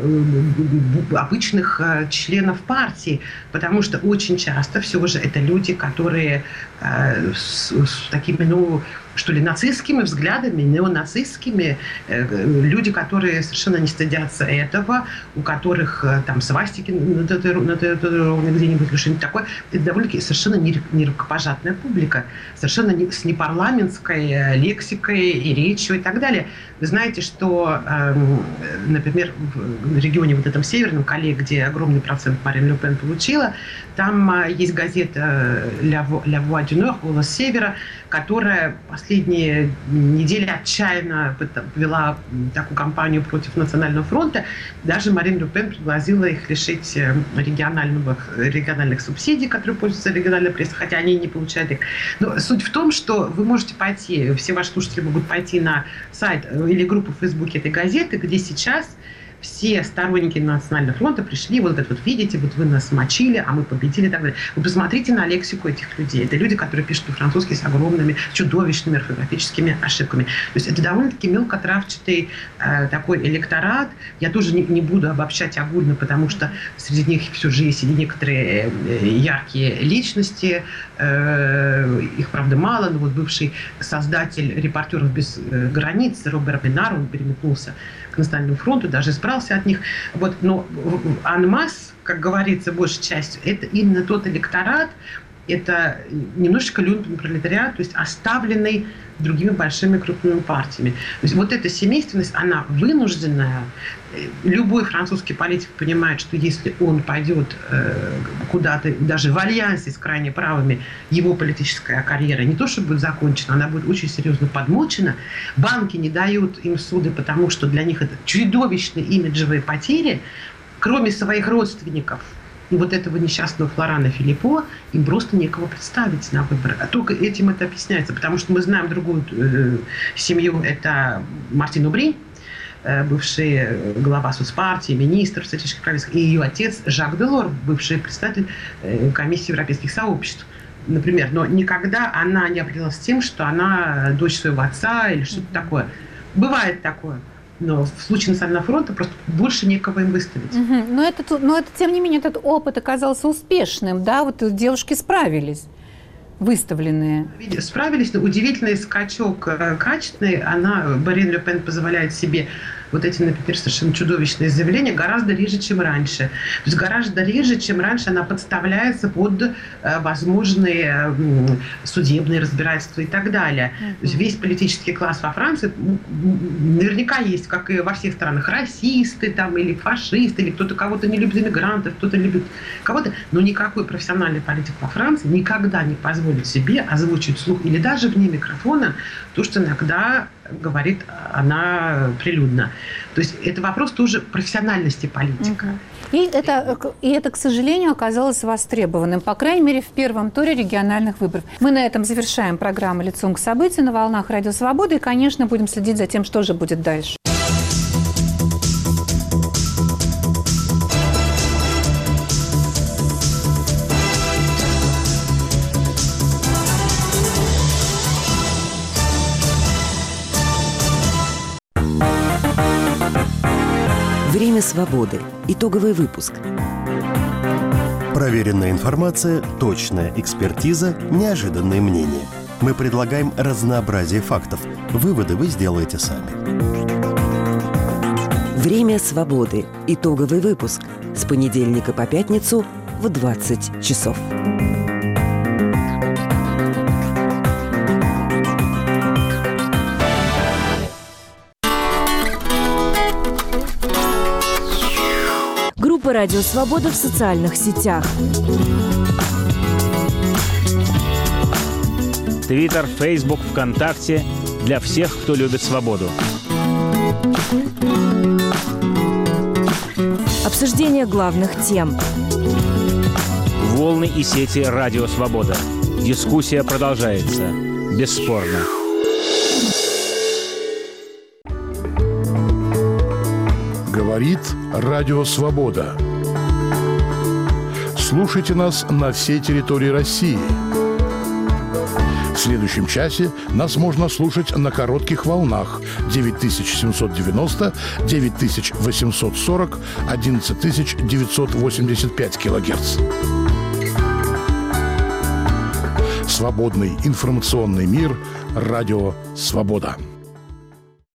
обычных э, членов партии, потому что очень часто все же это люди, которые э, с, с такими, ну, что ли, нацистскими взглядами, неонацистскими, э, люди, которые совершенно не стыдятся этого, у которых э, там свастики нататуированы где-нибудь или что-нибудь такое. Это довольно-таки совершенно нерукопожатная публика, совершенно не, с непарламентской э, лексикой и речью и так далее. Вы знаете, что, э, например, в регионе вот этом северном, Кале, где огромный процент Марин Ле Пен получила, там э, есть газета «La Voix du Nord», «Голос Севера», которая последние недели отчаянно вела такую кампанию против Национального фронта. Даже Марин Ле Пен предложила их лишить региональных, региональных субсидий, которые пользуются региональной прессой, хотя они не получают их. Но суть в том, что вы можете пойти, все ваши слушатели могут пойти на сайт или группу в Фейсбуке этой газеты, где сейчас все сторонники Национального фронта пришли, вот говорят, вот видите, вот вы нас мочили, а мы победили и так далее. Вы посмотрите на лексику этих людей. Это люди, которые пишут по-французски с огромными, чудовищными орфографическими ошибками. То есть это довольно-таки мелкотравчатый э, такой электорат. Я тоже не, не буду обобщать огульно, потому что среди них все же есть и некоторые э, яркие личности. Э, их, правда, мало, но вот бывший создатель «Репортеров без э, границ» Робер Бенар, он переметнулся к Национальному фронту, даже избрался от них. Вот, но анмасс, как говорится, большей частью, это именно тот электорат, это немножечко люмпен пролетариат, то есть оставленный другими большими крупными партиями. То есть вот эта семейственность, она вынужденная. Любой французский политик понимает, что если он пойдет э, куда-то, даже в альянсе с крайне правыми, его политическая карьера не то, что будет закончена, она будет очень серьезно подмочена. Банки не дают им суды, потому что для них это чудовищные имиджевые потери, кроме своих родственников. И вот этого несчастного Флорана Филиппо им просто некого представить на выборы. А только этим это объясняется, потому что мы знаем другую э, семью, это Мартин Обри, э, бывший глава соцпартии, министр стратегических правительств, и ее отец Жак Делор, бывший председатель э, комиссии европейских сообществ, например. Но никогда она не определилась тем, что она дочь своего отца или что-то такое. Бывает такое. Но в случае Национального фронта просто больше некого им выставить. Угу. Но, это, но это, тем не менее, этот опыт оказался успешным, да? Вот девушки справились, выставленные. Справились, но удивительный скачок качественный. Она, Марин Ле Пен, позволяет себе вот эти, например, совершенно чудовищные заявления гораздо реже, чем раньше. То есть гораздо реже, чем раньше она подставляется под э, возможные э, судебные разбирательства и так далее. Mm-hmm. То есть весь политический класс во Франции наверняка есть, как и во всех странах, расисты там, или фашисты, или кто-то кого-то не любит иммигрантов, кто-то любит кого-то. Но никакой профессиональный политик во Франции никогда не позволит себе озвучить вслух или даже вне микрофона то, что иногда говорит она прилюдно. То есть это вопрос тоже профессиональности политика. Угу. И, это, и это, к сожалению, оказалось востребованным, по крайней мере, в первом туре региональных выборов. Мы на этом завершаем программу «Лицом к событию» на волнах Радио Свобода и, конечно, будем следить за тем, что же будет дальше. Время свободы. Итоговый выпуск. Проверенная информация, точная экспертиза, неожиданные мнения. Мы предлагаем разнообразие фактов. Выводы вы сделаете сами. Время свободы. Итоговый выпуск. С понедельника по пятницу в двадцать часов. Группа «Радио Свобода» в социальных сетях. Твиттер, Фейсбук, ВКонтакте для всех, кто любит свободу. Обсуждение главных тем. Волны и сети «Радио Свобода». Дискуссия продолжается. Бесспорно. Говорит Радио Свобода. Слушайте нас на всей территории России. В следующем часе нас можно слушать на коротких волнах девять тысяч семьсот девяносто, девять тысяч восемьсот сорок, одиннадцать тысяч девятьсот восемьдесят пять килогерц. Свободный информационный мир. Радио Свобода.